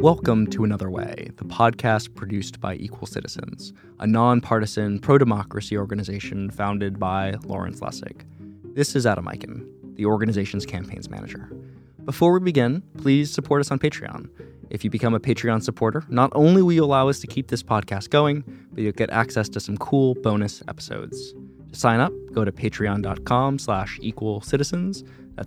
Welcome to Another Way, the podcast produced by Equal Citizens, a nonpartisan pro-democracy organization founded by Lawrence Lessig. This is Adam Eichen, the organization's campaigns manager. Before we begin, please support us on Patreon. If you become a Patreon supporter, not only will you allow us to keep this podcast going, but you'll get access to some cool bonus episodes. To sign up, go to patreon.com/equalcitizens. That's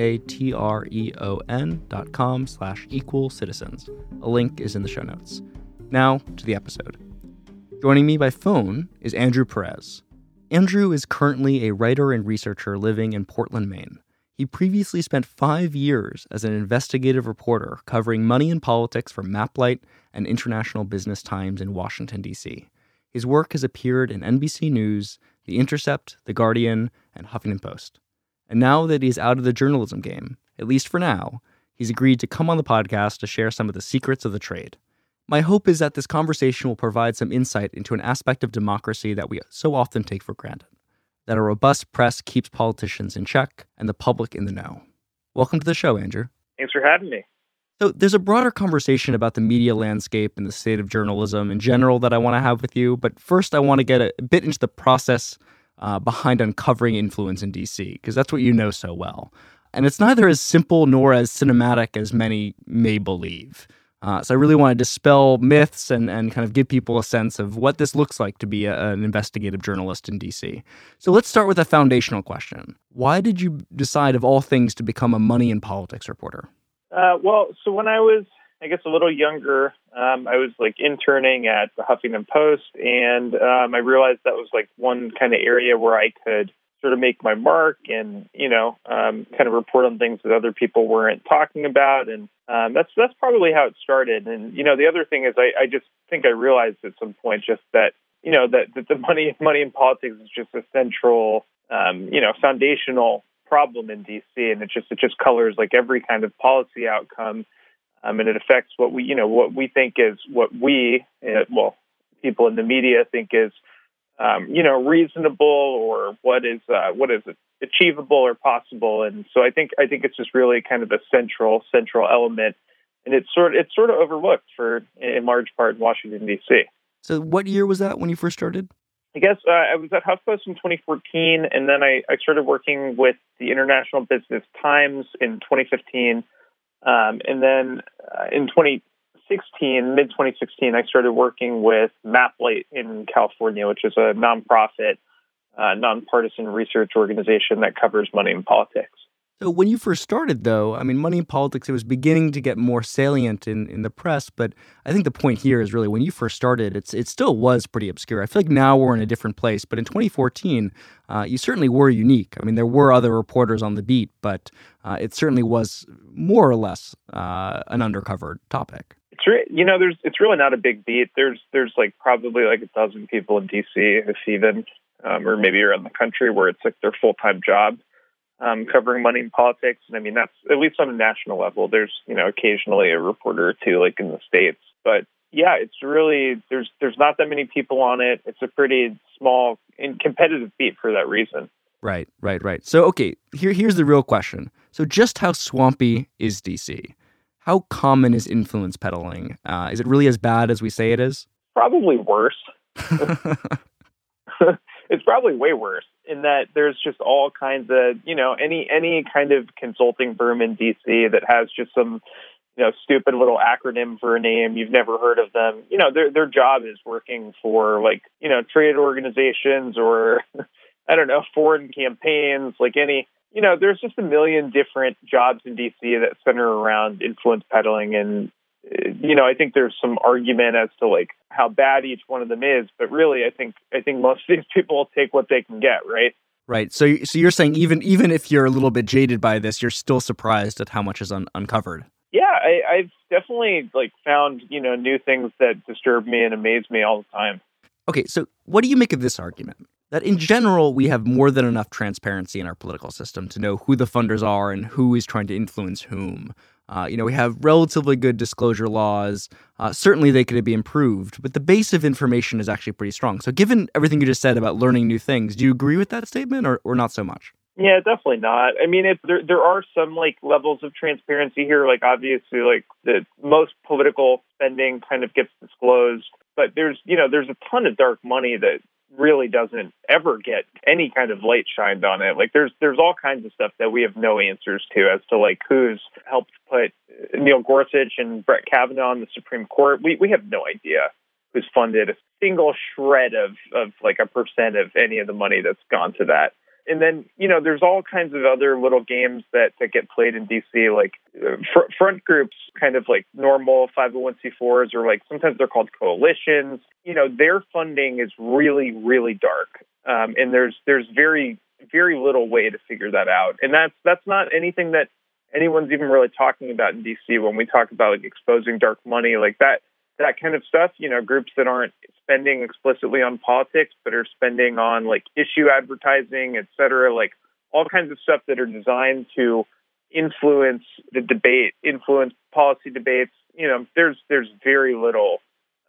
patreon.com/equalcitizens. A link is in the show notes. Now to the episode. Joining me by phone is Andrew Perez. Andrew is currently a writer and researcher living in Portland, Maine. He previously spent 5 years as an investigative reporter covering money and politics for Maplight and International Business Times in Washington, D.C. His work has appeared in NBC News, The Intercept, The Guardian, and Huffington Post. And now that he's out of the journalism game, at least for now, he's agreed to come on the podcast to share some of the secrets of the trade. My hope is that this conversation will provide some insight into an aspect of democracy that we so often take for granted, that a robust press keeps politicians in check and the public in the know. Welcome to the show, Andrew. Thanks for having me. So there's a broader conversation about the media landscape and the state of journalism in general that I want to have with you, but first I want to get a bit into the process behind uncovering influence in D.C., because that's what you know so well. And it's neither as simple nor as cinematic as many may believe. So I really want to dispel myths and kind of give people a sense of what this looks like to be an investigative journalist in D.C. So let's start with a foundational question. Why did you decide, of all things, to become a money and politics reporter? So when I was, I guess, a little younger, I was interning at the Huffington Post, and I realized that was one kind of area where I could sort of make my mark and, kind of report on things that other people weren't talking about. And that's probably how it started. And, the other thing is I just think I realized at some point just that, that the money in politics is just a central, foundational problem in D.C. And it just colors every kind of policy outcome. And it affects what we think is people in the media think is, reasonable or what is achievable or possible. And so I think it's just really kind of a central element, and it's sort of overlooked in large part in Washington, D.C. So what year was that when you first started? I guess I was at HuffPost in 2014, and then I started working with the International Business Times in 2015. And then in mid-2016, I started working with Maplight in California, which is a nonprofit, nonpartisan research organization that covers money and politics. So when you first started, though, I mean, money and politics, it was beginning to get more salient in the press. But I think the point here is really when you first started, it still was pretty obscure. I feel like now we're in a different place. But in 2014, you certainly were unique. I mean, there were other reporters on the beat, but it certainly was more or less an undercover topic. It's really not a big beat. There's probably a dozen people in DC, if even, or maybe around the country, where it's their full-time job covering money and politics. And I mean, that's at least on a national level. There's occasionally a reporter or two in the States, but yeah, it's really there's not that many people on it. It's a pretty small and competitive beat for that reason. Right. So okay, here's the real question. So just how swampy is DC? How common is influence peddling? Is it really as bad as we say it is? Probably worse. It's probably way worse in that there's just all kinds of, any kind of consulting firm in DC that has just some, stupid little acronym for a name. You've never heard of them. Their job is working for trade organizations or, I don't know, foreign campaigns, there's just a million different jobs in DC that center around influence peddling. And, I think there's some argument as to how bad each one of them is. But really, I think most of these people will take what they can get, right? Right. So you're saying even if you're a little bit jaded by this, you're still surprised at how much is uncovered. Yeah, I've definitely found, new things that disturb me and amaze me all the time. Okay, so what do you make of this argument? That in general, we have more than enough transparency in our political system to know who the funders are and who is trying to influence whom. We have relatively good disclosure laws. Certainly they could be improved, but the base of information is actually pretty strong. So given everything you just said about learning new things, do you agree with that statement or not so much? Yeah, definitely not. I mean, there are some like levels of transparency here. Like obviously, like the most political spending kind of gets disclosed, but there's a ton of dark money that really doesn't ever get any kind of light shined on it. Like there's all kinds of stuff that we have no answers to as to like who's helped put Neil Gorsuch and Brett Kavanaugh on the Supreme Court. We have no idea who's funded a single shred of like a percent of any of the money that's gone to that. And then, there's all kinds of other little games that get played in DC, like front groups, kind of like normal 501c4s, or like sometimes they're called coalitions. Their funding is really, really dark. And there's very, very little way to figure that out. And that's not anything that anyone's even really talking about in DC when we talk about like exposing dark money, like that kind of stuff, groups that aren't spending explicitly on politics, but are spending on like issue advertising, et cetera, like all kinds of stuff that are designed to influence the debate, influence policy debates. There's very little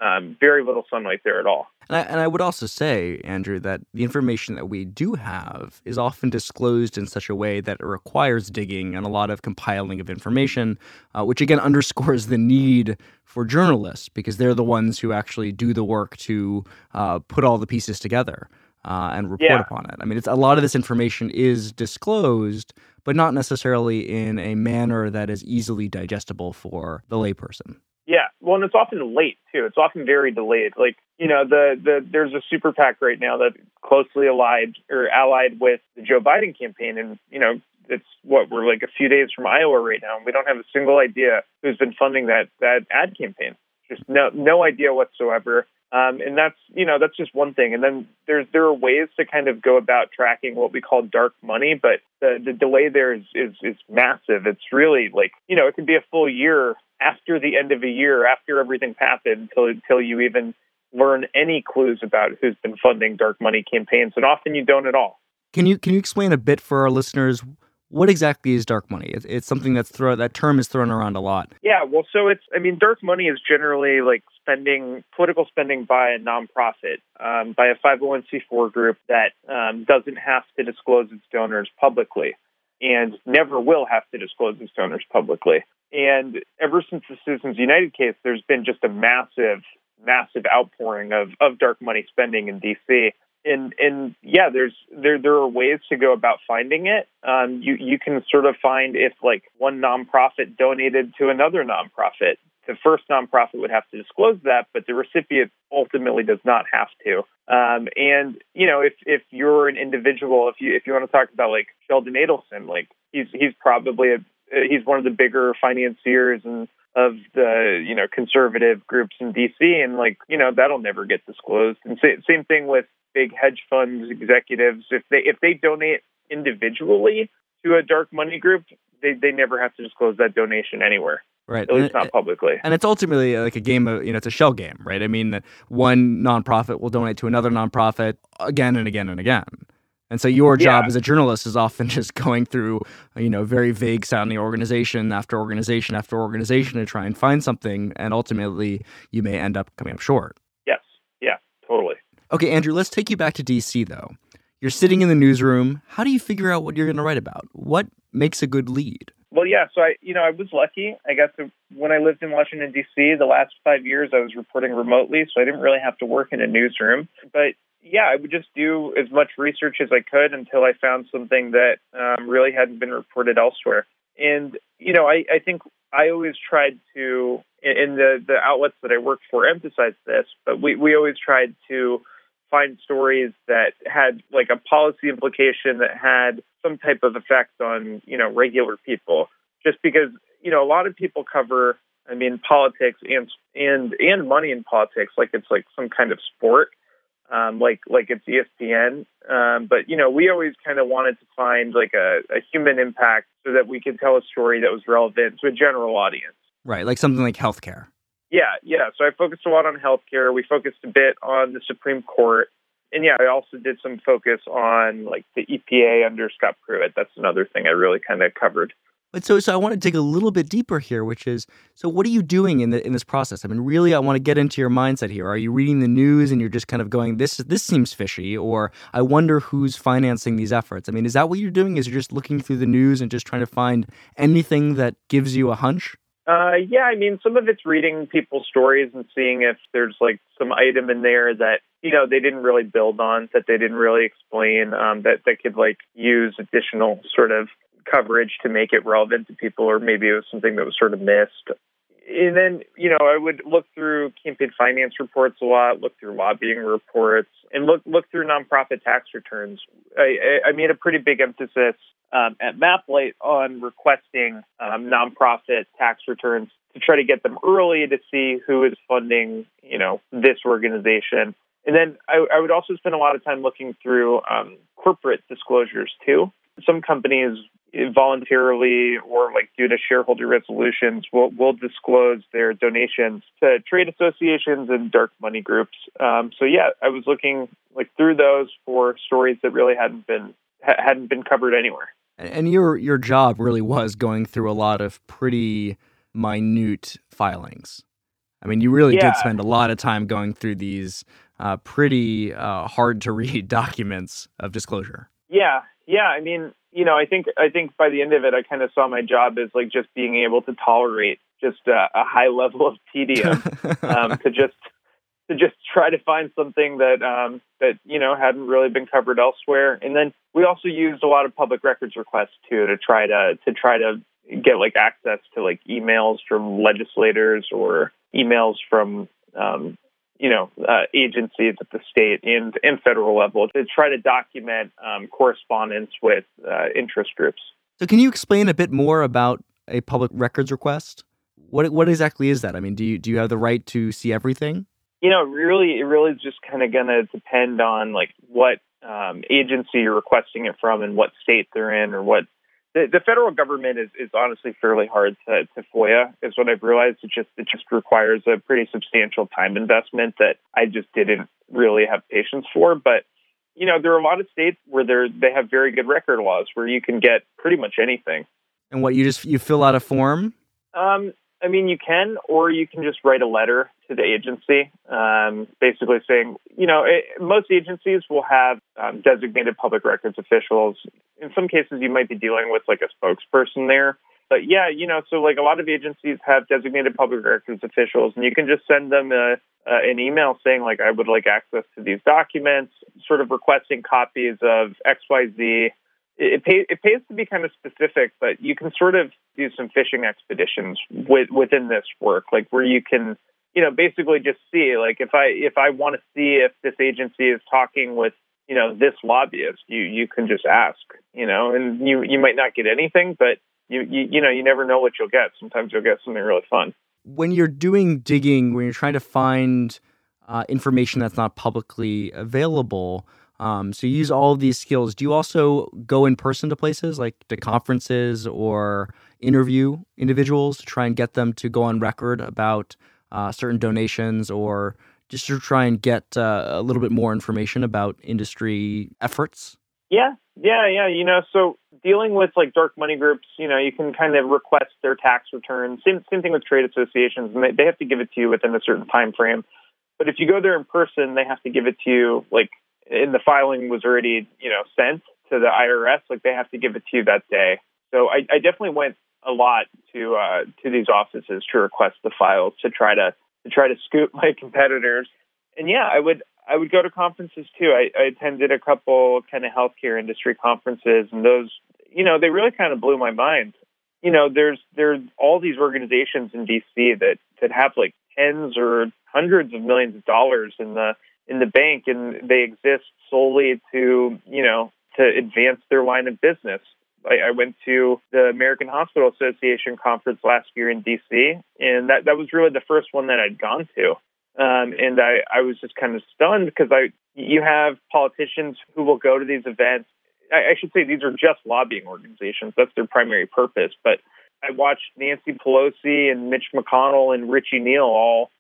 sunlight there at all. And I would also say, Andrew, that the information that we do have is often disclosed in such a way that it requires digging and a lot of compiling of information, which again underscores the need for journalists, because they're the ones who actually do the work to put all the pieces together and report upon it. I mean, a lot of this information is disclosed, but not necessarily in a manner that is easily digestible for the layperson. Yeah, well, and it's often late too. It's often very delayed. Like, there's a super PAC right now that's closely allied with the Joe Biden campaign, and we're like a few days from Iowa right now, and we don't have a single idea who's been funding that ad campaign. Just no idea whatsoever. And that's just one thing. And then there are ways to kind of go about tracking what we call dark money, but the delay there is massive. It's really like, it could be a full year after the end of a year, after everything's happened, until you even learn any clues about who's been funding dark money campaigns. And often you don't at all. Can you explain a bit for our listeners what exactly is dark money? It's something that term is thrown around a lot. Yeah, well, so dark money is generally like political spending by a nonprofit, by a 501c4 group that doesn't have to disclose its donors publicly and never will have to disclose its donors publicly. And ever since the Citizens United case, there's been just a massive, massive outpouring of dark money spending in D.C. And yeah, there are ways to go about finding it. You can sort of find if like one nonprofit donated to another nonprofit. The first nonprofit would have to disclose that, but the recipient ultimately does not have to. And if you're an individual, if you want to talk about like Sheldon Adelson, like he's probably he's one of the bigger financiers of the conservative groups in DC, and like that'll never get disclosed. And same thing with big hedge funds executives. If they donate individually to a dark money group, they never have to disclose that donation anywhere. Right. At least not publicly. And it's ultimately like a game of, it's a shell game, right? I mean, that one nonprofit will donate to another nonprofit again and again and again. And so your job as a journalist is often just going through, very vague sounding organization after organization after organization to try and find something. And ultimately, you may end up coming up short. Yes. Yeah, totally. Okay, Andrew, let's take you back to DC, though. You're sitting in the newsroom. How do you figure out what you're going to write about? What makes a good lead? Well, yeah, so I was lucky. I got to, when I lived in Washington, D.C., the last 5 years I was reporting remotely, so I didn't really have to work in a newsroom. But yeah, I would just do as much research as I could until I found something that really hadn't been reported elsewhere. And, I think I always tried to, and the outlets that I worked for emphasized this, but we always tried to find stories that had like a policy implication that had some type of effect on, regular people. Just because, a lot of people cover, politics and money in politics like it's like some kind of sport, like it's ESPN. But, we always kind of wanted to find like a human impact so that we could tell a story that was relevant to a general audience. Right, like something like healthcare. Yeah. So I focused a lot on healthcare. We focused a bit on the Supreme Court. And yeah, I also did some focus on like the EPA under Scott Pruitt. That's another thing I really kind of covered. But so I want to dig a little bit deeper here, which is, so what are you doing in this process? I mean, really, I want to get into your mindset here. Are you reading the news and you're just kind of going, this seems fishy, or I wonder who's financing these efforts? I mean, is that what you're doing? Is you're just looking through the news and just trying to find anything that gives you a hunch? Yeah, I mean, some of it's reading people's stories and seeing if there's like some item in there that, they didn't really build on, that they didn't really explain, that could like use additional sort of coverage to make it relevant to people, or maybe it was something that was sort of missed. And then, I would look through campaign finance reports a lot, look through lobbying reports, and look through nonprofit tax returns. I made a pretty big emphasis at MapLight on requesting nonprofit tax returns to try to get them early to see who is funding, this organization. And then I would also spend a lot of time looking through corporate disclosures too. Some companies voluntarily or like due to shareholder resolutions will disclose their donations to trade associations and dark money groups. So yeah, I was looking like through those for stories that really hadn't been covered anywhere. And your job really was going through a lot of pretty minute filings. I mean, you really did spend a lot of time going through these pretty hard to read documents of disclosure. Yeah. I mean, I think by the end of it, I kind of saw my job as like just being able to tolerate just a high level of tedium to just try to find something that hadn't really been covered elsewhere. And then we also used a lot of public records requests too to try to get like access to like emails from legislators or emails from agencies at the state and federal level to try to document correspondence with interest groups. So can you explain a bit more about a public records request? What exactly is that? I mean, do you have the right to see everything? It really is just kind of going to depend on like what agency you're requesting it from and what state they're in, or what. The federal government is honestly fairly hard to FOIA, is what I've realized. It just requires a pretty substantial time investment that I just didn't really have patience for. But, there are a lot of states where they have very good record laws where you can get pretty much anything. And what, you fill out a form? I mean, you can, or you can just write a letter to the agency, basically saying, most agencies will have designated public records officials. In some cases, you might be dealing with like a spokesperson there. But yeah, so like a lot of agencies have designated public records officials, and you can just send them an email saying like, I would like access to these documents, sort of requesting copies of XYZ. It pays to be kind of specific, but you can sort of do some fishing expeditions within this work, like where you can, basically just see, like if I want to see if this agency is talking with, this lobbyist, you can just ask, and you might not get anything, but you never know what you'll get. Sometimes you'll get something really fun. When you're doing digging, when you're trying to find information that's not publicly available, so you use all of these skills. Do you also go in person to places, like to conferences, or interview individuals to try and get them to go on record about certain donations, or just to try and get a little bit more information about industry efforts? Yeah. So dealing with like dark money groups, you can kind of request their tax returns. Same thing with trade associations, and they have to give it to you within a certain time frame. But if you go there in person, they have to give it to you like, and the filing was already, sent to the IRS, like they have to give it to you that day. So I definitely went a lot to these offices to request the files to try to scoop my competitors. And yeah, I would go to conferences too. I attended a couple kind of healthcare industry conferences, and those, they really kind of blew my mind. There's all these organizations in DC that have like tens or hundreds of millions of dollars in the bank, and they exist solely to advance their line of business. I went to the American Hospital Association conference last year in DC, and that was really the first one that I'd gone to. And I was just kind of stunned because you have politicians who will go to these events. I should say these are just lobbying organizations. That's their primary purpose. But I watched Nancy Pelosi and Mitch McConnell and Richie Neal all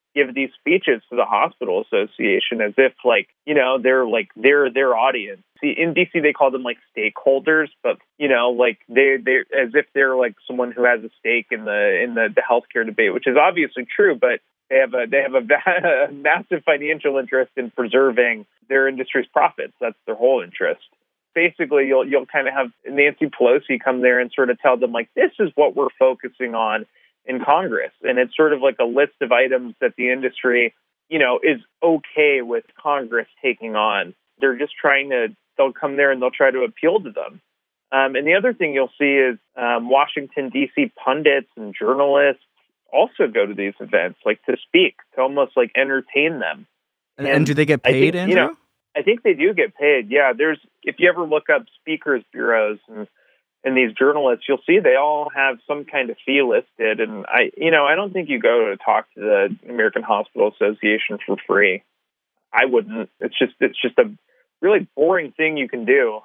give these speeches to the hospital association as if they're their audience. See, in DC they call them like stakeholders, but they as if they're like someone who has a stake in the healthcare debate, which is obviously true, but they have a massive financial interest in preserving their industry's profits. That's their whole interest. Basically, you'll kind of have Nancy Pelosi come there and sort of tell them, like, this is what we're focusing on in Congress. And it's sort of like a list of items that the industry, is okay with Congress taking on. They're just they'll come there and they'll try to appeal to them. And the other thing you'll see is Washington, D.C. pundits and journalists also go to these events, like to speak, to almost like entertain them. And do they get paid, Andrew? I think they do get paid. Yeah, if you ever look up speakers bureaus and these journalists, you'll see they all have some kind of fee listed. And I don't think you go to talk to the American Hospital Association for free. I wouldn't. It's just a really boring thing you can do.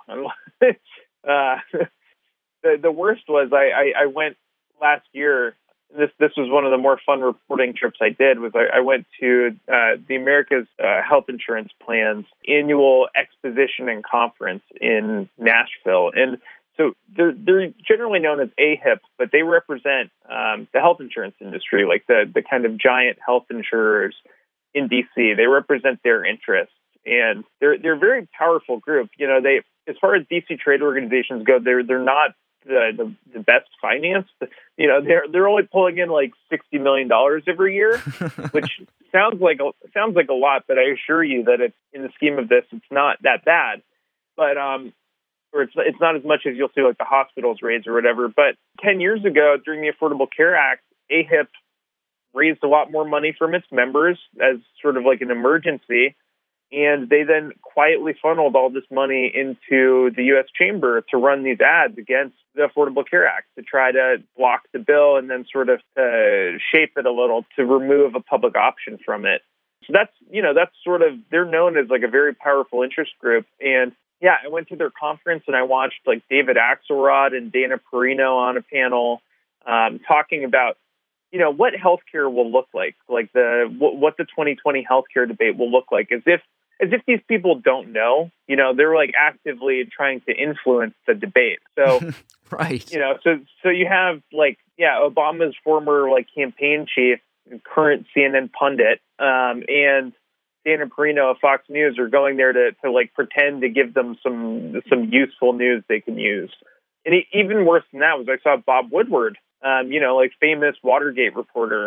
The worst was I went last year. This was one of the more fun reporting trips I did. I went to the America's Health Insurance Plans annual exposition and conference in Nashville, and so they're generally known as AHIP, but they represent the health insurance industry, like the kind of giant health insurers in DC. They represent their interests, and they're a very powerful group. They, as far as DC trade organizations go, they're not the best financed. They're only pulling in like $60 million every year, which sounds like a lot, but I assure you that it's, in the scheme of this, it's not that bad. But or it's not as much as you'll see like the hospitals raise or whatever. But 10 years ago, during the Affordable Care Act, AHIP raised a lot more money from its members as sort of like an emergency. And they then quietly funneled all this money into the U.S. Chamber to run these ads against the Affordable Care Act, to try to block the bill and then sort of shape it a little to remove a public option from it. So that's sort of, they're known as like a very powerful interest group. And yeah, I went to their conference and I watched like David Axelrod and Dana Perino on a panel talking about, what healthcare will look like what the 2020 healthcare debate will look like, as if these people don't know. They're like actively trying to influence the debate. So, right. So you have Obama's former campaign chief, current CNN pundit, and Dana Perino of Fox News are going there to pretend to give them some useful news they can use. And even worse than that was I saw Bob Woodward, famous Watergate reporter,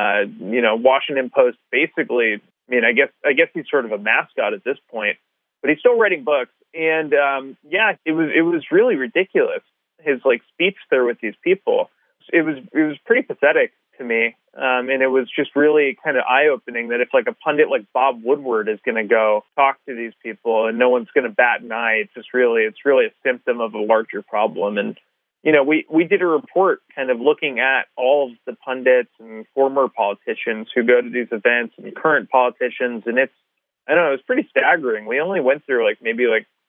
Washington Post, basically. I guess he's sort of a mascot at this point, but he's still writing books. And it was really ridiculous, his speech there with these people. It was pretty pathetic to me, and it was just really kind of eye opening that if a pundit like Bob Woodward is going to go talk to these people and no one's going to bat an eye, it's really a symptom of a larger problem. And we did a report kind of looking at all of the pundits and former politicians who go to these events and current politicians. And it was pretty staggering. We only went through maybe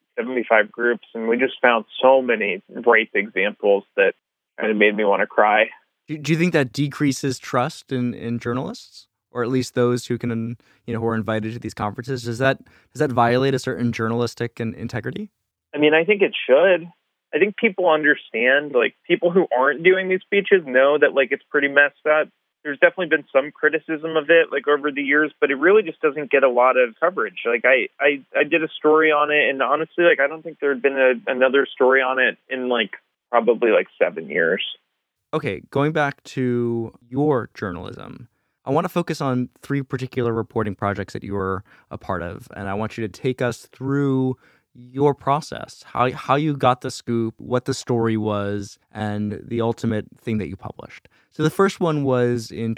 75 groups, and we just found so many ripe examples that kind of made me want to cry. Do you think that decreases trust in journalists, or at least those who can, who are invited to these conferences? Does that violate a certain journalistic integrity? I think it should. I think people understand, people who aren't doing these speeches know that, it's pretty messed up. There's definitely been some criticism of it, over the years, but it really just doesn't get a lot of coverage. I did a story on it, and honestly, I don't think there had been another story on it in, probably 7 years. Okay, going back to your journalism, I want to focus on 3 particular reporting projects that you were a part of, and I want you to take us through your process, how you got the scoop, what the story was, and the ultimate thing that you published. So the first one was in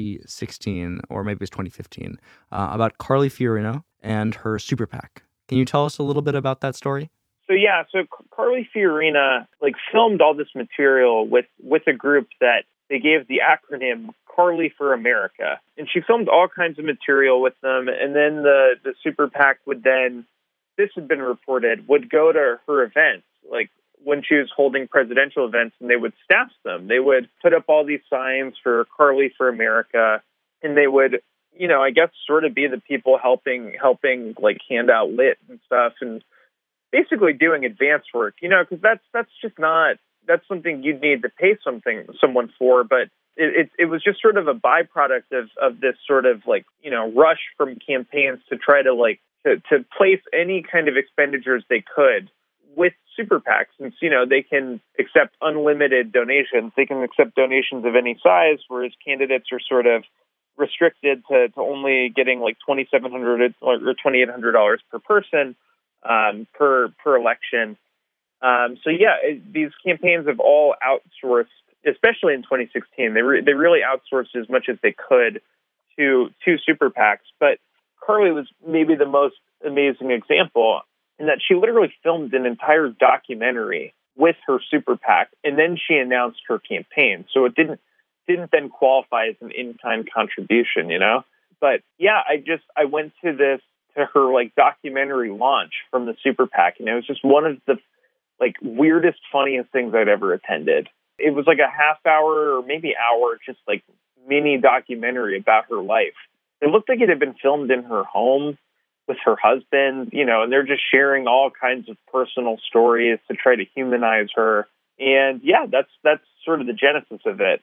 2016, or maybe it was 2015, about Carly Fiorina and her super PAC. Can you tell us a little bit about that story? So Carly Fiorina filmed all this material with a group that they gave the acronym Carly for America, and she filmed all kinds of material with them, and then the super PAC would then, this had been reported, would go to her events, when she was holding presidential events, and they would staff them. They would put up all these signs for Carly for America, and they would, I guess sort of be the people helping like hand out lit and stuff and basically doing advance work, because that's just not, that's something you'd need to pay someone for, but it was just sort of a byproduct of this sort of like, rush from campaigns to try to like to place any kind of expenditures they could with super PACs, since, they can accept unlimited donations. They can accept donations of any size, whereas candidates are sort of restricted to only getting like $2,700 or $2,800 per person per election. These campaigns have all outsourced, especially in 2016. They really outsourced as much as they could to super PACs. But Carly was maybe the most amazing example in that she literally filmed an entire documentary with her super PAC, and then she announced her campaign. So it didn't then qualify as an in-kind contribution, But yeah, I went to her like documentary launch from the super PAC, and it was just one of the like weirdest, funniest things I'd ever attended. It was like a half hour or maybe hour, just like mini documentary about her life. It looked like it had been filmed in her home with her husband, and they're just sharing all kinds of personal stories to try to humanize her. And yeah, that's sort of the genesis of it.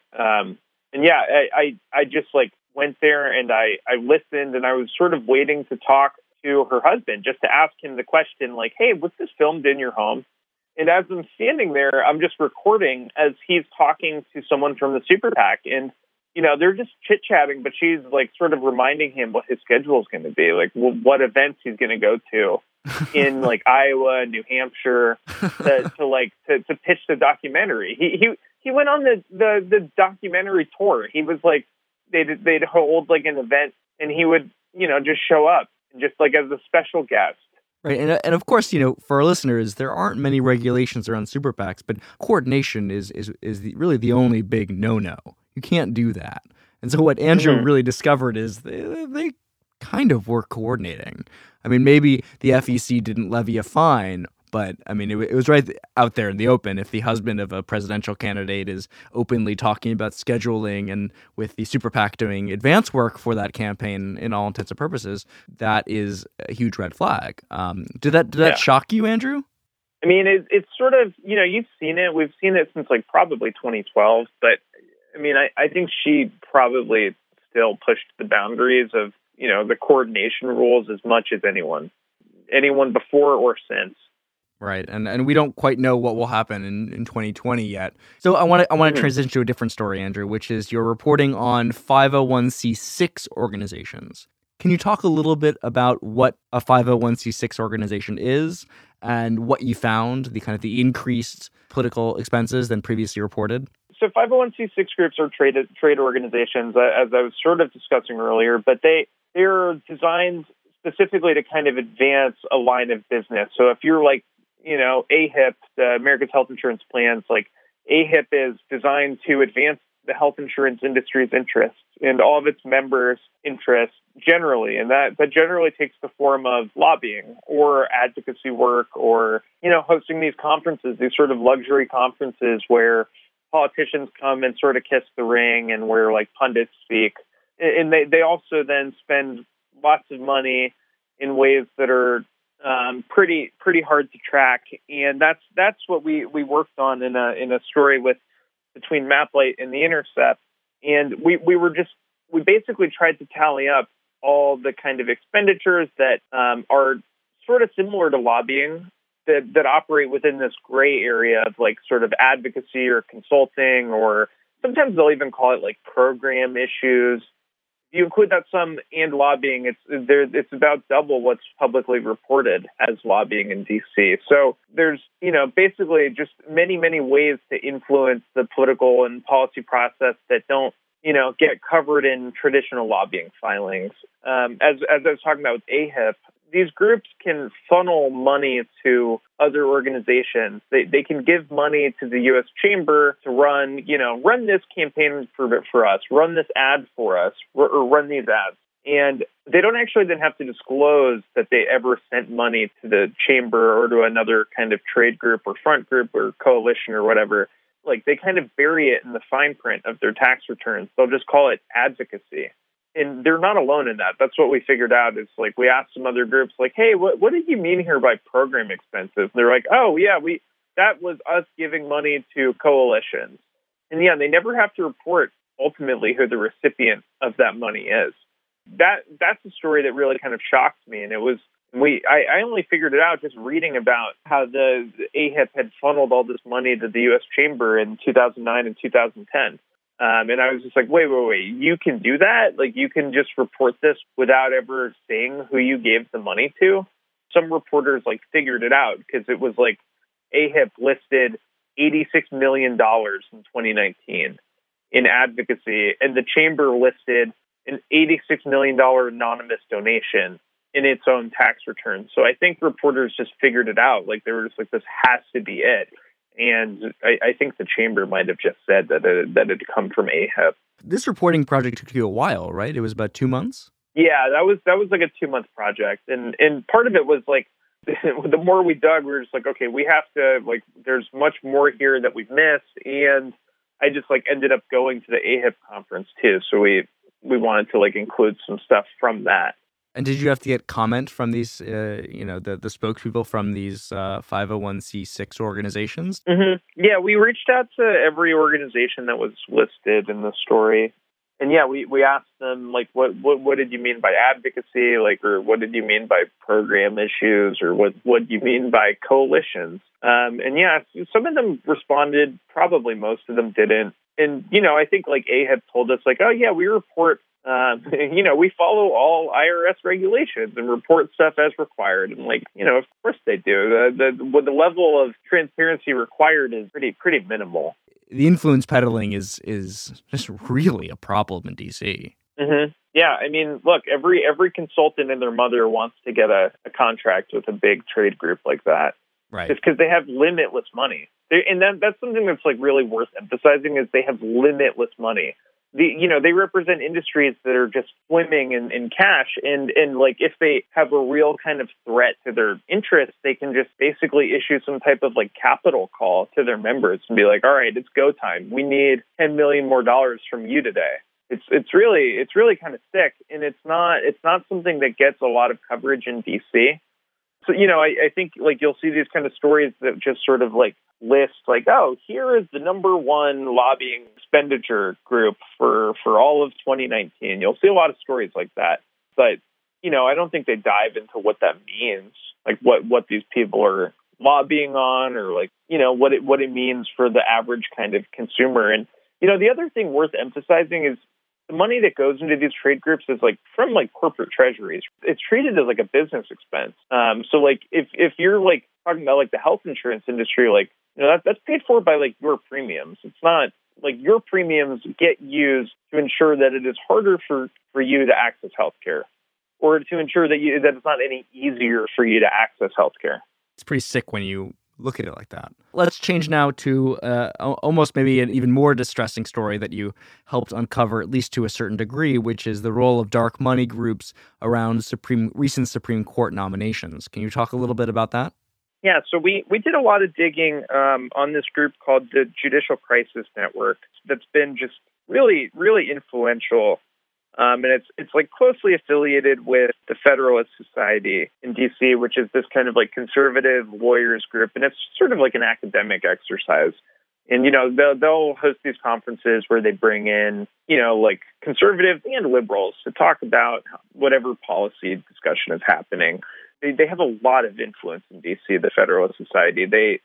I just like went there and I listened, and I was sort of waiting to talk to her husband just to ask him the question like, hey, was this filmed in your home? And as I'm standing there, I'm just recording as he's talking to someone from the super PAC, and they're just chit-chatting, but she's like sort of reminding him what his schedule is going to be, like what events he's going to go to in like Iowa, New Hampshire, to pitch the documentary. He went on the documentary tour. He was like, they'd hold like an event, and he would, just show up just like as a special guest. Right, and of course, for our listeners, there aren't many regulations around super PACs, but coordination is really the only big no-no. You can't do that. And so what Andrew really discovered is they kind of were coordinating. I mean, maybe the FEC didn't levy a fine, but I mean, it was right out there in the open. If the husband of a presidential candidate is openly talking about scheduling and with the super PAC doing advance work for that campaign in all intents and purposes, that is a huge red flag. Did that shock you, Andrew? I mean, it's sort of, you've seen it. We've seen it since like probably 2012, but I mean, I think she probably still pushed the boundaries of, the coordination rules as much as anyone before or since. Right, and we don't quite know what will happen in 2020 yet. So I want to transition to a different story, Andrew, which is your reporting on 501c6 organizations. Can you talk a little bit about what a 501c6 organization is and what you found, the increased political expenses than previously reported? So 501c6 groups are trade organizations, as I was sort of discussing earlier, but they're designed specifically to kind of advance a line of business. So if you're like, AHIP, the America's Health Insurance Plans, like AHIP is designed to advance the health insurance industry's interests and all of its members' interests generally. And that generally takes the form of lobbying or advocacy work or, hosting these conferences, these sort of luxury conferences where politicians come and sort of kiss the ring and where like pundits speak. And they also then spend lots of money in ways that are pretty hard to track. And that's what we worked on in a story between MapLight and The Intercept. And we basically tried to tally up all the kind of expenditures that are sort of similar to lobbying that operate within this gray area of like sort of advocacy or consulting, or sometimes they'll even call it like program issues. If you include that sum and lobbying, it's about double what's publicly reported as lobbying in DC. So there's, basically just many, many ways to influence the political and policy process that don't, get covered in traditional lobbying filings. As I was talking about with AHIP, these groups can funnel money to other organizations. They can give money to the U.S. Chamber to run this campaign for us, run this ad for us, or run these ads. And they don't actually then have to disclose that they ever sent money to the chamber or to another kind of trade group or front group or coalition or whatever. Like they kind of bury it in the fine print of their tax returns. They'll just call it advocacy. And they're not alone in that. That's what we figured out is like we asked some other groups like, hey, what did you mean here by program expenses? And they're like, oh, yeah, that was us giving money to coalitions. And yeah, they never have to report ultimately who the recipient of that money is. That's a story that really kind of shocked me. And it was I only figured it out just reading about how the AHIP had funneled all this money to the U.S. Chamber in 2009 and 2010. And I was just like, wait, you can do that? Like, you can just report this without ever saying who you gave the money to? Some reporters, like, figured it out because it was like AHIP listed $86 million in 2019 in advocacy, and the chamber listed an $86 million anonymous donation in its own tax return. So I think reporters just figured it out. Like, they were just like, this has to be it. And I think the chamber might have just said that it had come from AHIP. This reporting project took you a while, right? It was about 2 months? Yeah, that was like a 2-month project. And part of it was like, the more we dug, we were just like, okay, we have to, like, there's much more here that we've missed. And I just like ended up going to the AHIP conference too. So we wanted to like include some stuff from that. And did you have to get comment from these, the spokespeople from these 501c6 organizations? Mm-hmm. Yeah, we reached out to every organization that was listed in the story. And yeah, we asked them, like, what did you mean by advocacy? Like, or what did you mean by program issues? Or what do you mean by coalitions? And yeah, some of them responded. Probably most of them didn't. And, I think like AHIP told us like, oh yeah, we report, we follow all IRS regulations and report stuff as required. And like, of course they do. The level of transparency required is pretty minimal. The influence peddling is just really a problem in D.C. Mm-hmm. Yeah, I mean, look, every consultant and their mother wants to get a contract with a big trade group like that. Right. It's because they have limitless money. That's something that's like really worth emphasizing is they have limitless money. They represent industries that are just swimming in cash. And like if they have a real kind of threat to their interests, they can just basically issue some type of like capital call to their members and be like, all right, it's go time. We need $10 million more from you today. It's really kind of sick. And it's not something that gets a lot of coverage in DC. So, I think like you'll see these kind of stories that just sort of like list like, oh, here is the number one lobbying expenditure group for all of 2019. You'll see a lot of stories like that. But, I don't think they dive into what that means, like what these people are lobbying on or like, what it means for the average kind of consumer. And, the other thing worth emphasizing is the money that goes into these trade groups is like from like corporate treasuries. It's treated as like a business expense. So like if you're like talking about like the health insurance industry, like, that's paid for by like your premiums. It's not like your premiums get used to ensure that it is harder for you to access healthcare or to ensure that it's not any easier for you to access healthcare. It's pretty sick when you look at it like that. Let's change now to almost maybe an even more distressing story that you helped uncover, at least to a certain degree, which is the role of dark money groups around recent Supreme Court nominations. Can you talk a little bit about that? Yeah, so we did a lot of digging on this group called the Judicial Crisis Network that's been just really, really influential. And it's like closely affiliated with the Federalist Society in D.C., which is this kind of like conservative lawyers group. And it's sort of like an academic exercise. And, they'll host these conferences where they bring in, like conservatives and liberals to talk about whatever policy discussion is happening. They have a lot of influence in D.C., the Federalist Society. They,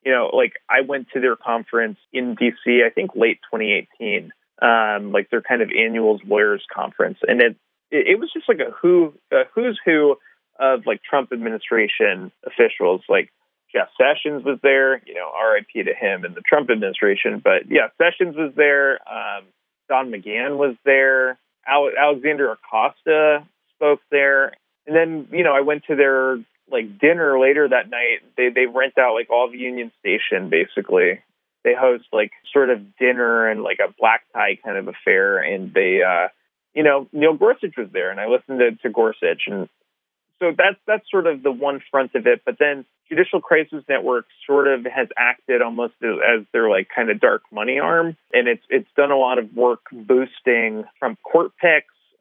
I went to their conference in D.C., I think late 2018. Like their kind of annual lawyers conference. And it was just like a who's who of like Trump administration officials. Like Jeff Sessions was there, RIP to him and the Trump administration. But yeah, Sessions was there. Don McGahn was there. Alexander Acosta spoke there. And then, I went to their like dinner later that night. They rent out like all of Union Station, basically. They host like sort of dinner and like a black tie kind of affair. And they, Neil Gorsuch was there and I listened to Gorsuch. And so that's sort of the one front of it. But then Judicial Crisis Network sort of has acted almost as their like kind of dark money arm. And it's done a lot of work boosting Trump court picks.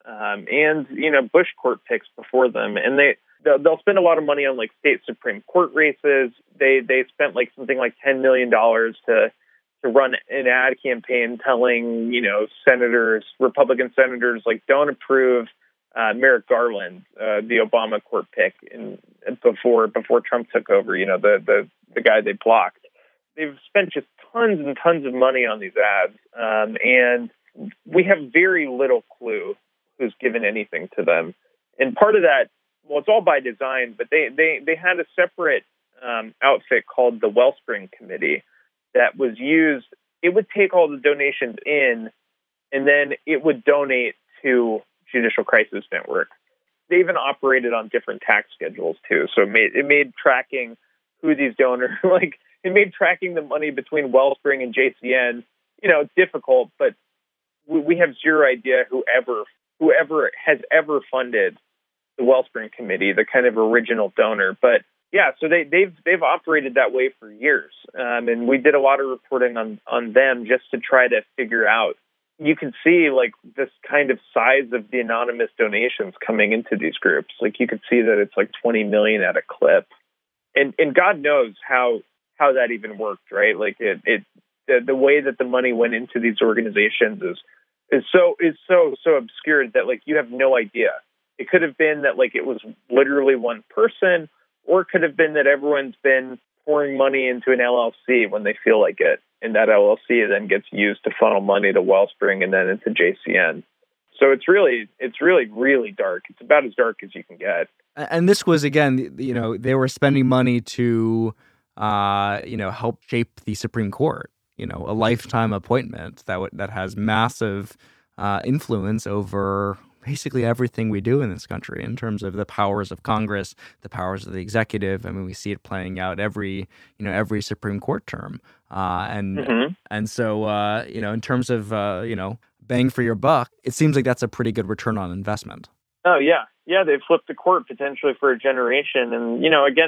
and Bush court picks before them, and they'll spend a lot of money on like state Supreme Court races. They spent like something like $10 million to run an ad campaign telling Republican senators like don't approve Merrick Garland, the Obama court pick, before Trump took over. The guy they blocked. They've spent just tons and tons of money on these ads, and we have very little clue who's given anything to them. And part of that, well, it's all by design, but they had a separate outfit called the Wellspring Committee that was used. It would take all the donations in, and then it would donate to Judicial Crisis Network. They even operated on different tax schedules too, so it made tracking who these donors it made tracking the money between Wellspring and JCN difficult. But we have zero idea whoever has ever funded the Wellspring Committee, the kind of original donor. But yeah, so they've operated that way for years, and we did a lot of reporting on them just to try to figure out. You can see like this kind of size of the anonymous donations coming into these groups. Like you could see that it's like 20 million at a clip, and God knows how that even worked, right? Like the way that the money went into these organizations is so obscure that like you have no idea. It could have been that like it was literally one person, or it could have been that everyone's been pouring money into an LLC when they feel like it, and that LLC then gets used to funnel money to Wellspring and then into JCN. So it's really, really dark. It's about as dark as you can get. And this was, again, they were spending money to, help shape the Supreme Court. A lifetime appointment that has massive influence over basically everything we do in this country in terms of the powers of Congress, the powers of the executive. I mean, we see it playing out every Supreme Court term. And so, in terms of, bang for your buck, it seems like that's a pretty good return on investment. Oh, yeah. Yeah, they've flipped the court potentially for a generation. And, again,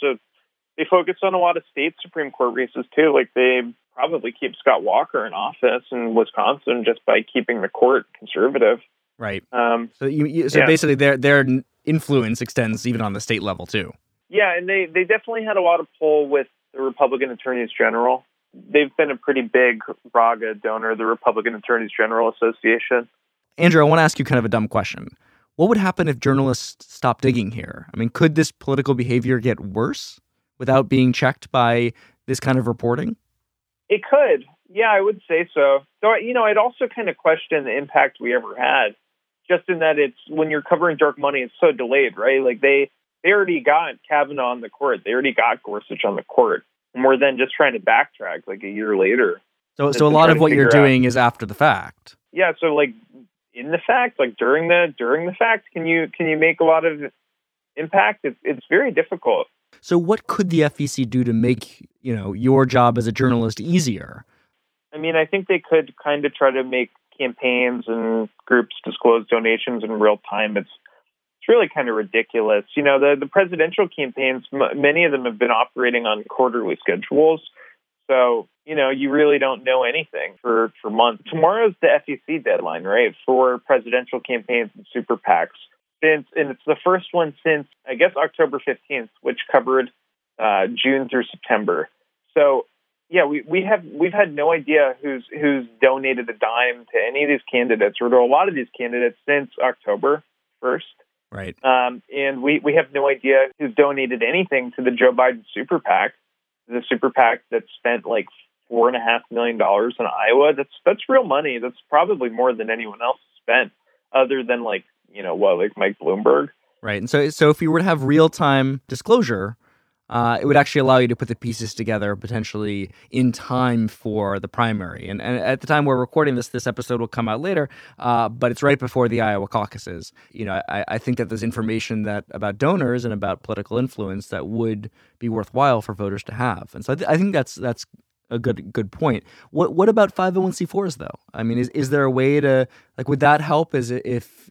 they focus on a lot of state Supreme Court races, too. Like, they probably keep Scott Walker in office in Wisconsin just by keeping the court conservative. Right. So basically their influence extends even on the state level, too. Yeah, and they definitely had a lot of pull with the Republican Attorneys General. They've been a pretty big RAGA donor, the Republican Attorneys General Association. Andrew, I want to ask you kind of a dumb question. What would happen if journalists stopped digging here? I mean, could this political behavior get worse without being checked by this kind of reporting? It could. Yeah, I would say so. So, I'd also kind of question the impact we ever had, just in that it's when you're covering dark money, it's so delayed, right? Like they already got Kavanaugh on the court. They already got Gorsuch on the court. And we're then just trying to backtrack like a year later. So a lot of what you're doing is after the fact. Yeah. So like in the fact, like during the fact, can you make a lot of impact? It's very difficult. So what could the FEC do to make, your job as a journalist easier? I mean, I think they could kind of try to make campaigns and groups disclose donations in real time. It's really kind of ridiculous. The presidential campaigns, many of them have been operating on quarterly schedules. So, you really don't know anything for months. Tomorrow's the FEC deadline, right, for presidential campaigns and super PACs. And it's the first one since, I guess, October 15th, which covered June through September. So, yeah, we've had no idea who's donated a dime to any of these candidates or to a lot of these candidates since October 1st. Right. And we have no idea who's donated anything to the Joe Biden super PAC, the super PAC that spent like $4.5 million in Iowa. That's real money. That's probably more than anyone else spent, other than like Mike Bloomberg. Right. And so if you were to have real time disclosure, it would actually allow you to put the pieces together potentially in time for the primary. And at the time we're recording this episode will come out later, but it's right before the Iowa caucuses. I think that there's information about donors and about political influence that would be worthwhile for voters to have. And so I think that's a good point. What about 501c4s though? I mean, is there a way to, like, would that help as if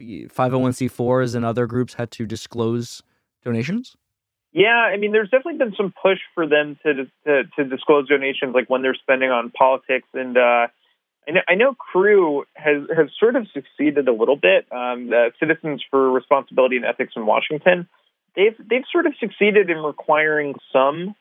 501c4s and other groups had to disclose donations? Yeah, I mean, there's definitely been some push for them to disclose donations, like when they're spending on politics and I know Crew has sort of succeeded a little bit. The Citizens for Responsibility and Ethics in Washington, they've sort of succeeded in requiring some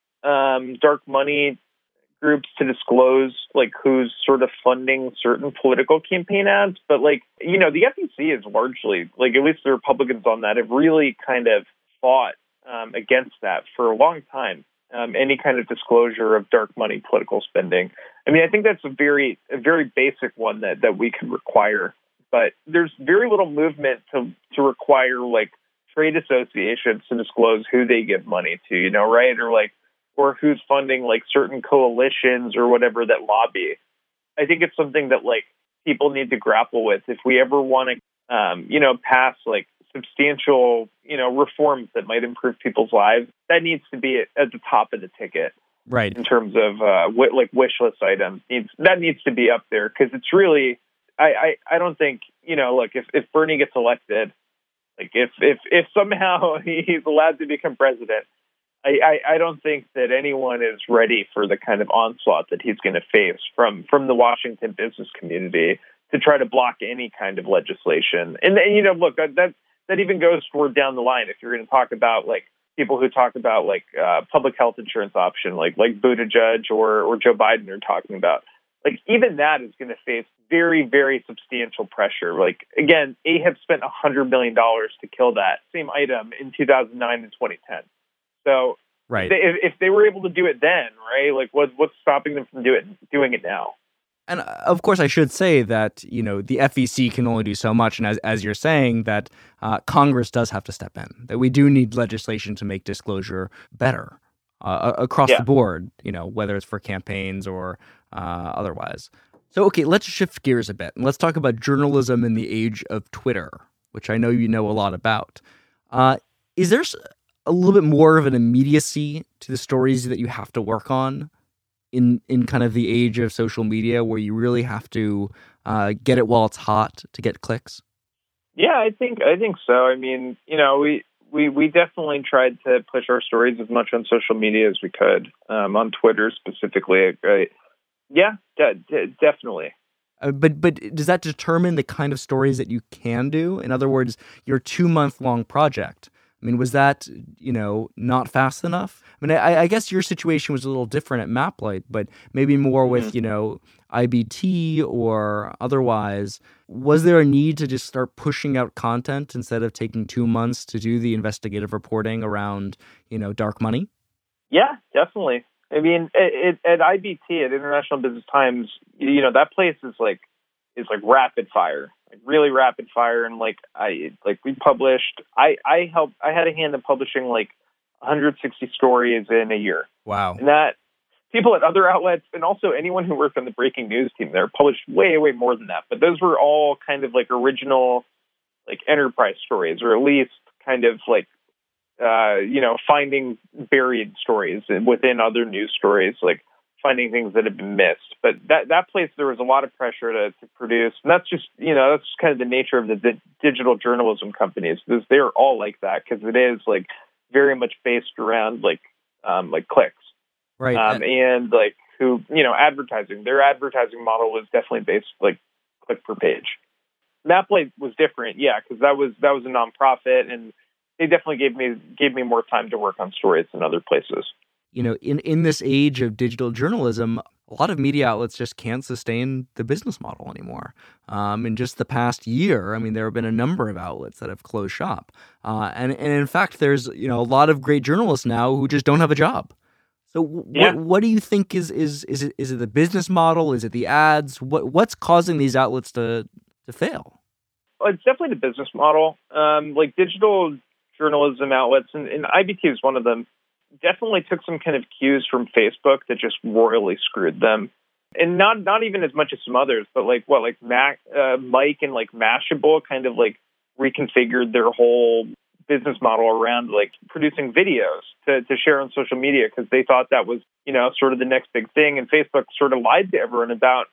dark money groups to disclose like who's sort of funding certain political campaign ads. But like, you know, the FEC is largely, like, at least the Republicans on that have really kind of fought against that for a long time. Any kind of disclosure of dark money political spending. I mean, I think that's a very basic one that we could require. But there's very little movement to require like trade associations to disclose who they give money to, you know, right? Or who's funding like certain coalitions or whatever that lobby. I think it's something that like people need to grapple with if we ever want to, pass like substantial, reforms that might improve people's lives. That needs to be at the top of the ticket, right? In terms of wish list items, that needs to be up there because it's really. I don't think look if Bernie gets elected, like if somehow he's allowed to become president. I don't think that anyone is ready for the kind of onslaught that he's going to face from the Washington business community to try to block any kind of legislation. And look, that even goes toward down the line. If you're going to talk about like people who talk about like public health insurance option, like Buttigieg or Joe Biden are talking about, like even that is going to face very, very substantial pressure. Like again, AHIP spent $100 million to kill that same item in 2009 and 2010. So right. if they were able to do it then, right, like what's stopping them from doing it now? And of course, I should say that, the FEC can only do so much. And as you're saying, that Congress does have to step in, that we do need legislation to make disclosure better across the board, whether it's for campaigns or otherwise. So, OK, let's shift gears a bit and let's talk about journalism in the age of Twitter, which I know you know a lot about. Is there a little bit more of an immediacy to the stories that you have to work on in kind of the age of social media where you really have to get it while it's hot to get clicks? Yeah, I think so. I mean, we definitely tried to push our stories as much on social media as we could, on Twitter specifically. Yeah, definitely. But does that determine the kind of stories that you can do? In other words, your 2-month-long project, I mean, was that, not fast enough? I mean, I guess your situation was a little different at Maplight, but maybe more with, IBT or otherwise. Was there a need to just start pushing out content instead of taking 2 months to do the investigative reporting around, dark money? Yeah, definitely. I mean, at IBT, at International Business Times, that place is like rapid fire. Really rapid fire, and we published. I had a hand in publishing 160 stories in a year. Wow! And that people at other outlets, and also anyone who worked on the breaking news team there, published way more than that. But those were all kind of original, enterprise stories, or at least kind of finding buried stories within other news stories, finding things that have been missed. But that place, there was a lot of pressure to produce. And that's just, that's kind of the nature of the digital journalism companies. They're all like that because it is very much based around clicks. Right. And who, advertising. Their advertising model was definitely based click per page. Maplight was different, yeah, because that was a nonprofit, and they definitely gave me more time to work on stories than other places. In this age of digital journalism, a lot of media outlets just can't sustain the business model anymore. In just the past year, I mean, there have been a number of outlets that have closed shop. And in fact, there's, a lot of great journalists now who just don't have a job. So what do you think is it the business model? Is it the ads? What's causing these outlets to fail? Well, it's definitely the business model. Digital journalism outlets, and IBT is one of them, definitely took some kind of cues from Facebook that just royally screwed them. And not even as much as some others, but Mike and Mashable kind of reconfigured their whole business model around producing videos to share on social media because they thought that was, sort of the next big thing. And Facebook sort of lied to everyone about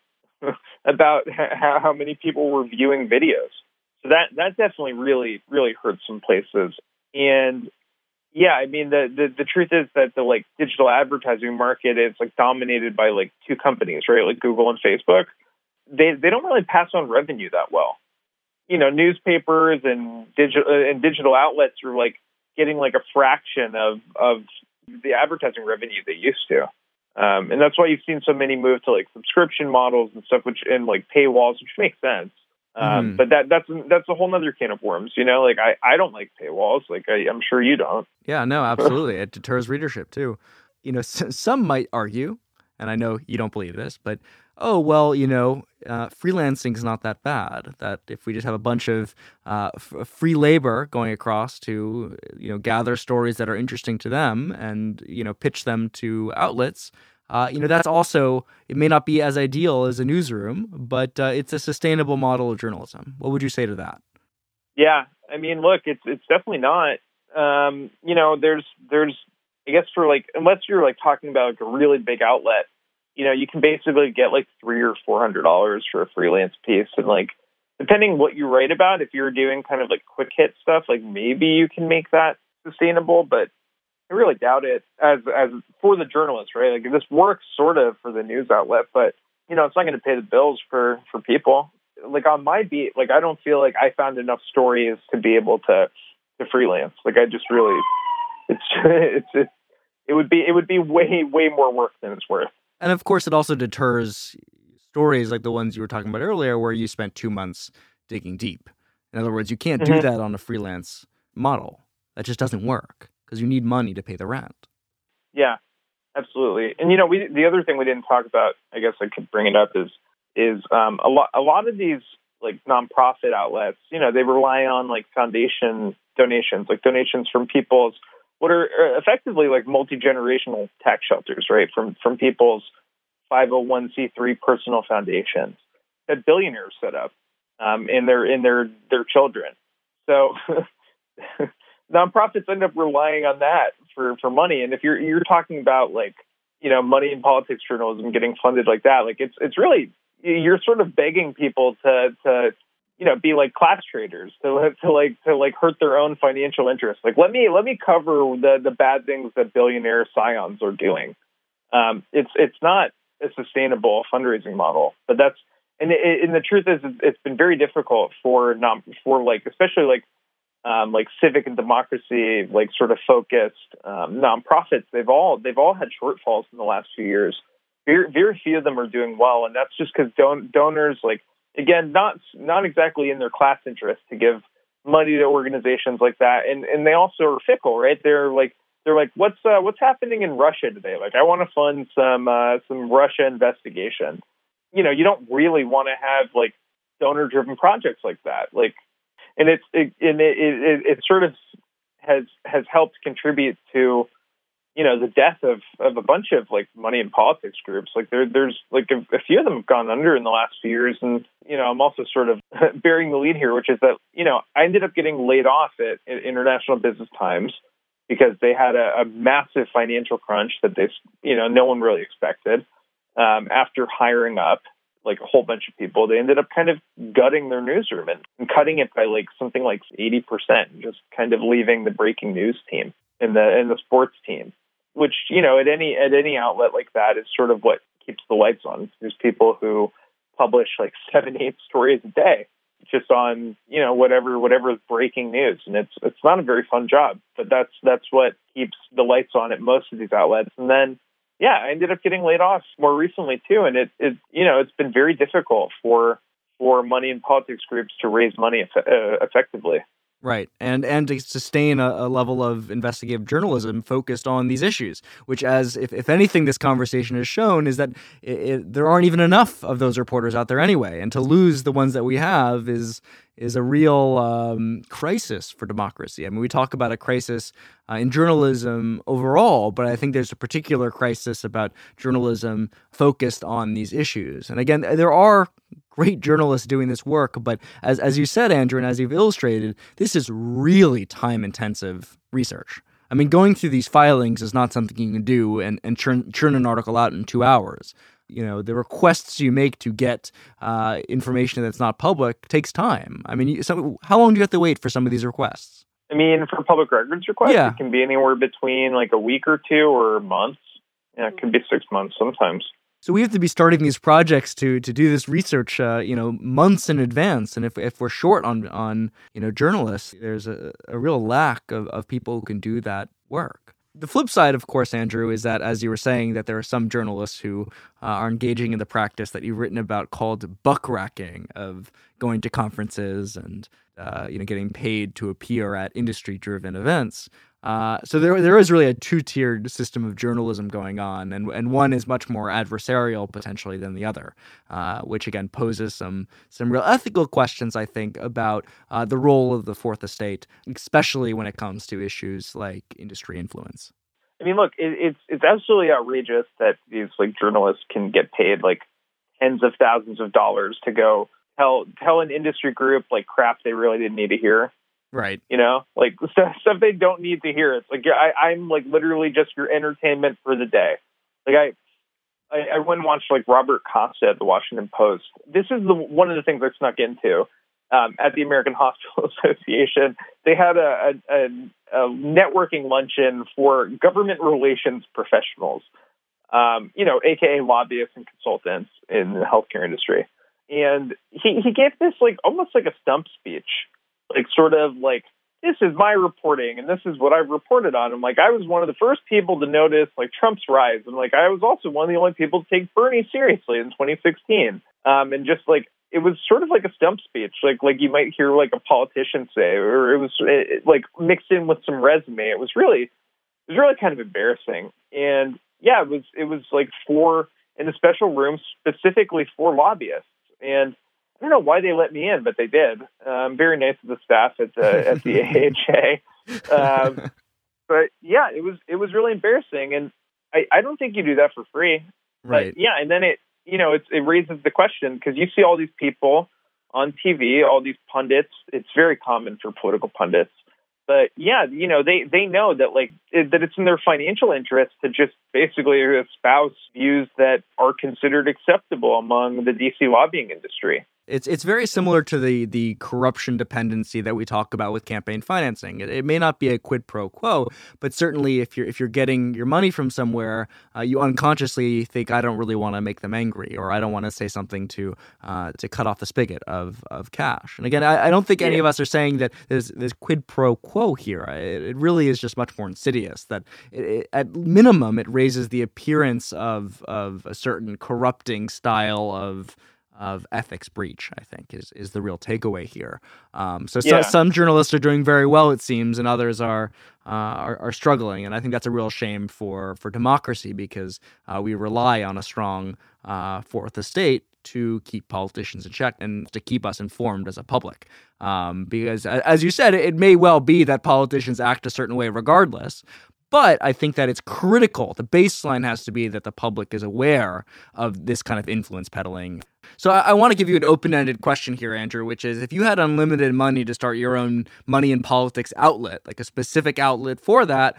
how many people were viewing videos. So that definitely really, really hurt some places. And yeah, I mean, the truth is that the digital advertising market is dominated by two companies, right? Like Google and Facebook. they don't really pass on revenue that well. Newspapers and digital outlets are like getting like a fraction of the advertising revenue they used to. And that's why you've seen so many move to like subscription models and stuff, and like paywalls, which makes sense. But that's a whole nother can of worms, Like I don't like paywalls. Like I'm sure you don't. Yeah, no, absolutely. It deters readership too. Some might argue, and I know you don't believe this, but freelancing's not that bad. That if we just have a bunch of free labor going across to gather stories that are interesting to them and pitch them to outlets. That's also, it may not be as ideal as a newsroom, but it's a sustainable model of journalism. What would you say to that? Yeah, I mean, look, it's definitely not. There's I guess for like, unless you're like talking about like a really big outlet, you can basically get like $300 or $400 for a freelance piece, and like depending what you write about, if you're doing kind of like quick hit stuff, like maybe you can make that sustainable, but I really doubt it as for the journalist, right? Like this works sort of for the news outlet, but it's not going to pay the bills for people. Like on my beat, like I don't feel like I found enough stories to be able to freelance. Like I just really, it would be way more work than it's worth. And of course, it also deters stories like the ones you were talking about earlier, where you spent 2 months digging deep. In other words, you can't do that on a freelance model. That just doesn't work because you need money to pay the rent. Yeah, absolutely. And the other thing we didn't talk about, I guess I could bring it up, is a lot of these like nonprofit outlets, they rely on like foundation donations, like donations from people's what are effectively like multi-generational tax shelters, right? From people's 501c3 personal foundations that billionaires set up in their children. So nonprofits end up relying on that for money. And if you're talking about like, money in politics journalism getting funded like that, like it's really, you're sort of begging people to be like class traders to hurt their own financial interests. Like let me cover the bad things that billionaire scions are doing. It's not a sustainable fundraising model, but and the truth is it's been very difficult for especially like civic and democracy, like sort of focused nonprofits. They've all had shortfalls in the last few years. Very few of them are doing well, and that's just because donors, like, again, not exactly in their class interest to give money to organizations like that, and they also are fickle, right? They're like, what's happening in Russia today? Like, I want to fund some Russia investigation. You don't really want to have like donor-driven projects like that, like, and it sort of has helped contribute to the death of a bunch of like money in politics groups. Like there's like a few of them have gone under in the last few years. And, I'm also sort of bearing the lead here, which is that, I ended up getting laid off at International Business Times because they had a massive financial crunch that no one really expected. After hiring up like a whole bunch of people, they ended up kind of gutting their newsroom and cutting it by like something like 80%, just kind of leaving the breaking news team and the sports team. Which, at any outlet like that is sort of what keeps the lights on. There's people who publish like 7-8 stories a day just on, whatever is breaking news. And it's not a very fun job, but that's what keeps the lights on at most of these outlets. And then, I ended up getting laid off more recently too. And it's been very difficult for money in politics groups to raise money effectively. Right. And to sustain a level of investigative journalism focused on these issues, which, as if anything, this conversation has shown, is that there aren't even enough of those reporters out there anyway. And to lose the ones that we have is a real crisis for democracy. I mean, we talk about a crisis in journalism overall, but I think there's a particular crisis about journalism focused on these issues. And again, there are great journalists doing this work, but as you said, Andrew, and as you've illustrated, this is really time-intensive research. I mean, going through these filings is not something you can do and churn an article out in 2 hours. The requests you make to get information that's not public takes time. I mean, how long do you have to wait for some of these requests? I mean, for public records requests, It can be anywhere between like a week or two or months. Yeah, it could be 6 months sometimes. So we have to be starting these projects to do this research, months in advance. And if we're short on journalists, there's a real lack of people who can do that work. The flip side, of course, Andrew, is that, as you were saying, that there are some journalists who are engaging in the practice that you've written about called buckracking, of going to conferences and getting paid to appear at industry-driven events. So there is really a two-tiered system of journalism going on, and one is much more adversarial potentially than the other, which again poses some real ethical questions, I think, about the role of the Fourth Estate, especially when it comes to issues like industry influence. I mean, look, it's absolutely outrageous that these journalists can get paid tens of thousands of dollars to go tell an industry group crap they really didn't need to hear. Right. Stuff they don't need to hear. It's I'm literally just your entertainment for the day. I went and watched Robert Costa at the Washington Post. This is one of the things I snuck into at the American Hospital Association. They had a networking luncheon for government relations professionals, AKA lobbyists and consultants in the healthcare industry. And he gave this almost a stump speech. This is my reporting, and this is what I've reported on. I'm I was one of the first people to notice Trump's rise, and I was also one of the only people to take Bernie seriously in 2016. And just it was sort of a stump speech, you might hear a politician say, or it was mixed in with some resume. It was really kind of embarrassing. And yeah, it was for in a special room specifically for lobbyists. And I don't know why they let me in, but they did. Very nice of the staff at the AHA. But yeah, it was really embarrassing, and I don't think you do that for free. Right. But yeah, and then it raises the question, because you see all these people on TV, all these pundits. It's very common for political pundits. But yeah, they know that that it's in their financial interest to just basically espouse views that are considered acceptable among the DC lobbying industry. It's very similar to the corruption dependency that we talk about with campaign financing. It may not be a quid pro quo, but certainly if you're getting your money from somewhere, you unconsciously think, I don't really want to make them angry, or I don't want to say something to cut off the spigot of cash. And again, I don't think any of us are saying that there's quid pro quo here. It really is just much more insidious. That at minimum, it raises the appearance of a certain corrupting style of ethics breach, I think, is the real takeaway here. Some journalists are doing very well, it seems, and others are struggling. And I think that's a real shame for democracy, because we rely on a strong Fourth Estate to keep politicians in check and to keep us informed as a public. Because, as you said, it may well be that politicians act a certain way regardless. But I think that it's critical. The baseline has to be that the public is aware of this kind of influence peddling. So I want to give you an open-ended question here, Andrew, which is, if you had unlimited money to start your own money in politics outlet, a specific outlet for that,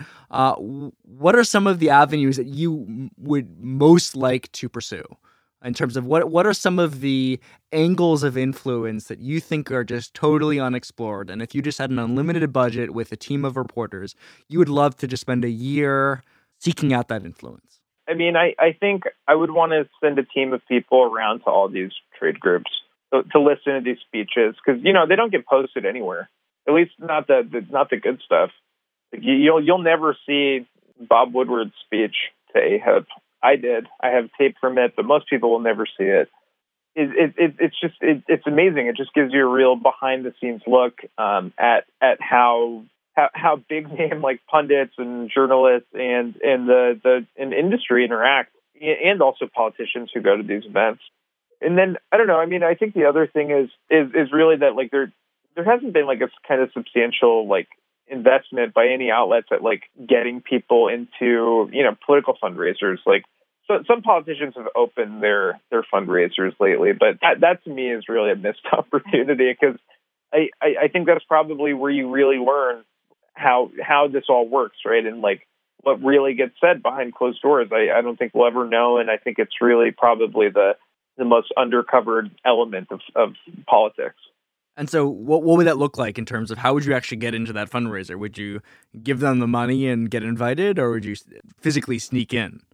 what are some of the avenues that you would most like to pursue? In terms of what are some of the angles of influence that you think are just totally unexplored? And if you just had an unlimited budget with a team of reporters, you would love to just spend a year seeking out that influence. I mean, I think I would want to send a team of people around to all these trade groups to listen to these speeches, because they don't get posted anywhere. At least not the good stuff. You'll never see Bob Woodward's speech to AHIP. I did. I have tape from it, but most people will never see it. It's amazing. It just gives you a real behind the scenes look at how big name pundits and journalists and the industry interact, and also politicians who go to these events. And then I don't know. I mean, I think the other thing is really that there hasn't been a kind of substantial investment by any outlets at getting people into political fundraisers. So some politicians have opened their fundraisers lately, but that to me is really a missed opportunity, because I think that's probably where you really learn how this all works, right? And what really gets said behind closed doors. I don't think we'll ever know, and I think it's really probably the most undercovered element of politics. And so what would that look like in terms of how would you actually get into that fundraiser? Would you give them the money and get invited, or would you physically sneak in?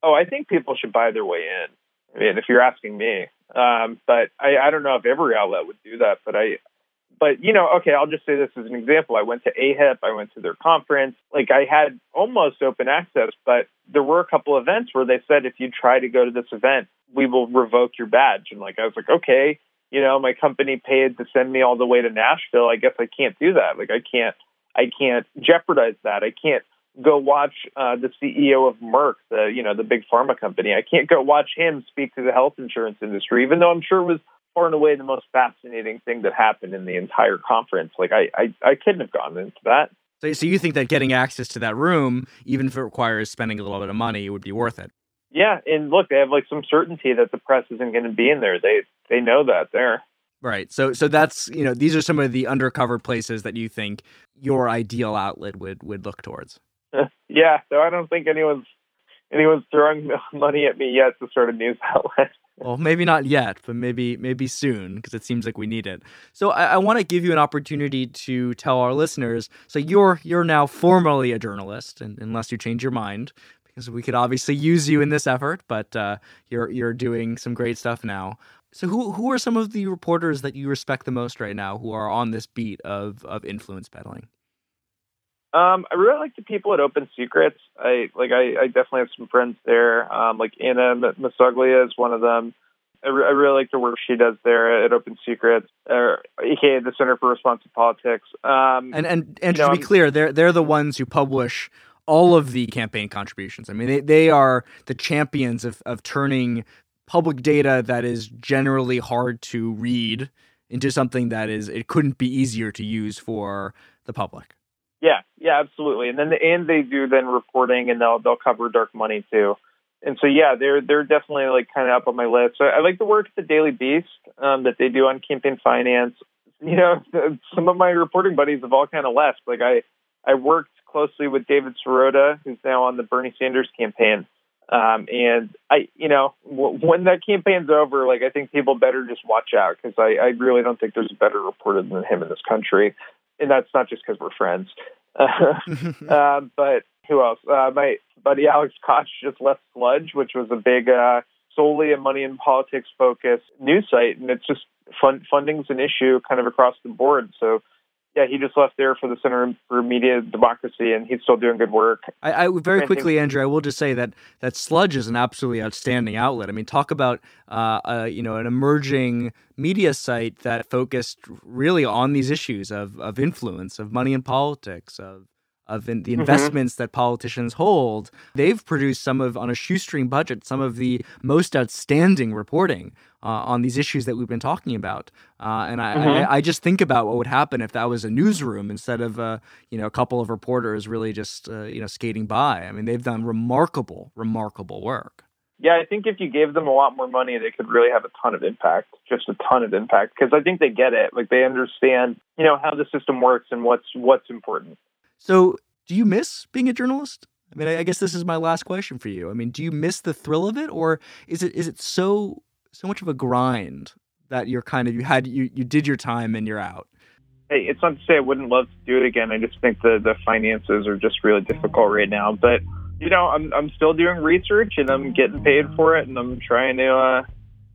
Oh, I think people should buy their way in. I mean, if you're asking me, but I don't know if every outlet would do that. But okay, I'll just say this as an example. I went to AHIP, I went to their conference. Like, I had almost open access, but there were a couple events where they said, if you try to go to this event, we will revoke your badge. And I was like, okay, my company paid to send me all the way to Nashville. I guess I can't do that. Like, I can't jeopardize that. I can't go watch the CEO of Merck, the big pharma company. I can't go watch him speak to the health insurance industry, even though I'm sure it was far and away the most fascinating thing that happened in the entire conference. Like, I couldn't have gone into that. So you think that getting access to that room, even if it requires spending a little bit of money, would be worth it? Yeah, and look, they have some certainty that the press isn't going to be in there. They know that there. Right. So that's, these are some of the undercover places that you think your ideal outlet would look towards. Yeah, so I don't think anyone's throwing money at me yet to start a news outlet. Well, maybe not yet, but maybe soon, because it seems like we need it. So I want to give you an opportunity to tell our listeners. So you're now formally a journalist, and unless you change your mind, because we could obviously use you in this effort, but you're doing some great stuff now. So who are some of the reporters that you respect the most right now who are on this beat of influence peddling? I really like the people at Open Secrets. I definitely have some friends there. Like Anna Masuglia is one of them. I really like the work she does there at Open Secrets, aka the Center for Responsive Politics. And to be clear, they're the ones who publish all of the campaign contributions. I mean, they are the champions of turning public data that is generally hard to read into something that it couldn't be easier to use for the public. Yeah, absolutely. And they do reporting, and they'll cover dark money too. And so they're definitely kind of up on my list. So I like the work at the Daily Beast that they do on campaign finance. Some of my reporting buddies have all kind of left. Like I worked closely with David Sirota, who's now on the Bernie Sanders campaign. And when that campaign's over, I think people better just watch out, because I really don't think there's a better reporter than him in this country. And that's not just because we're friends. But who else? My buddy Alex Koch just left Sludge, which was a big, solely a money and politics focused news site. And it's just funding's an issue kind of across the board. So yeah, he just left there for the Center for Media Democracy, and he's still doing good work. I very quickly, Andrew, I will just say that Sludge is an absolutely outstanding outlet. I mean, talk about an emerging media site that focused really on these issues of influence, of money and politics, of the investments that politicians hold. They've produced on a shoestring budget, some of the most outstanding reporting on these issues that we've been talking about. And I just think about what would happen if that was a newsroom instead of a couple of reporters really just skating by. I mean, they've done remarkable work. Yeah, I think if you gave them a lot more money, they could really have a ton of impact, just a ton of impact, because I think they get it. Like, they understand, how the system works and what's important. So do you miss being a journalist? I mean, I guess this is my last question for you. I mean, do you miss the thrill of it, or is it so much of a grind that you're you did your time and you're out? Hey, it's not to say I wouldn't love to do it again. I just think the finances are just really difficult right now. But I'm still doing research, and I'm getting paid for it, and I'm trying to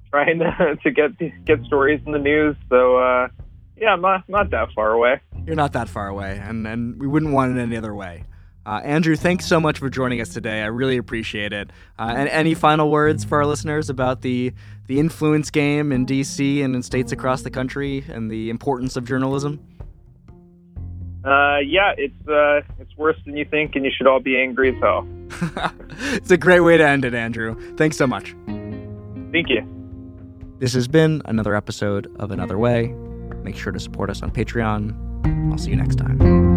get stories in the news. So yeah, I'm not that far away. You're not that far away, and we wouldn't want it any other way. Andrew, thanks so much for joining us today. I really appreciate it. And any final words for our listeners about the influence game in D.C. and in states across the country and the importance of journalism? Yeah, it's worse than you think, and you should all be angry as hell. It's a great way to end it, Andrew. Thanks so much. Thank you. This has been another episode of Another Way. Make sure to support us on Patreon. I'll see you next time.